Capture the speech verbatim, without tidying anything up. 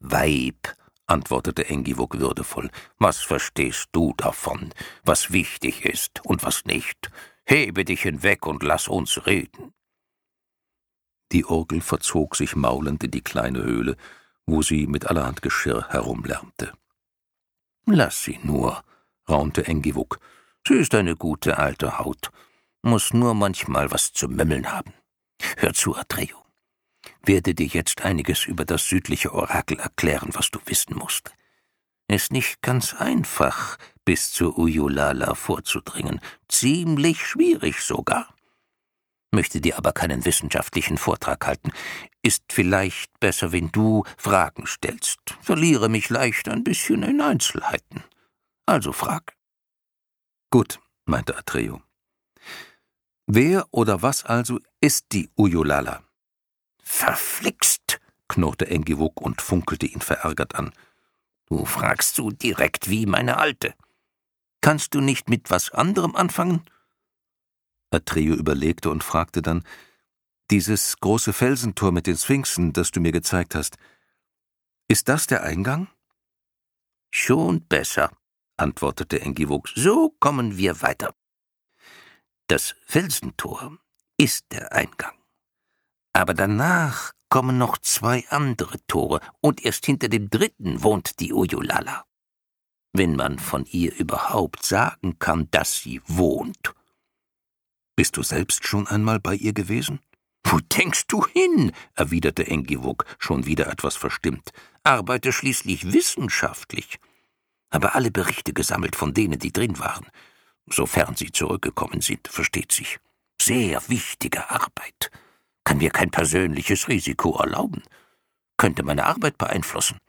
»Weib«, antwortete Engiwuk würdevoll, »was verstehst du davon, was wichtig ist und was nicht? Hebe dich hinweg und lass uns reden.« Die Orgel verzog sich maulend in die kleine Höhle, wo sie mit allerhand Geschirr herumlärmte. »Lass sie nur«, raunte Engiwuk, »sie ist eine gute alte Haut, muß nur manchmal was zu mümmeln haben. Hör zu, Atreyu. Werde dir jetzt einiges über das südliche Orakel erklären, was du wissen musst. Ist nicht ganz einfach, bis zur Ujulala vorzudringen, ziemlich schwierig sogar. Möchte dir aber keinen wissenschaftlichen Vortrag halten. Ist vielleicht besser, wenn du Fragen stellst. Verliere mich leicht ein bisschen in Einzelheiten. Also frag.« »Gut«, meinte Atreyu. »Wer oder was also ist die Ujulala?« »Verflixt«, knurrte Engiwuk und funkelte ihn verärgert an. »Du fragst so direkt wie meine Alte. Kannst du nicht mit was anderem anfangen?« Atreyu überlegte und fragte dann, »Dieses große Felsentor mit den Sphinxen, das du mir gezeigt hast, ist das der Eingang?« »Schon besser«, antwortete Engiwuk, »so kommen wir weiter. Das Felsentor ist der Eingang. Aber danach kommen noch zwei andere Tore, und erst hinter dem dritten wohnt die Ujulala. Wenn man von ihr überhaupt sagen kann, dass sie wohnt.« »Bist du selbst schon einmal bei ihr gewesen?« »Wo denkst du hin?« erwiderte Engiwuk, schon wieder etwas verstimmt. »Arbeite schließlich wissenschaftlich. Habe alle Berichte gesammelt von denen, die drin waren. Sofern sie zurückgekommen sind, versteht sich. Sehr wichtige Arbeit. Kann mir kein persönliches Risiko erlauben. Könnte meine Arbeit beeinflussen.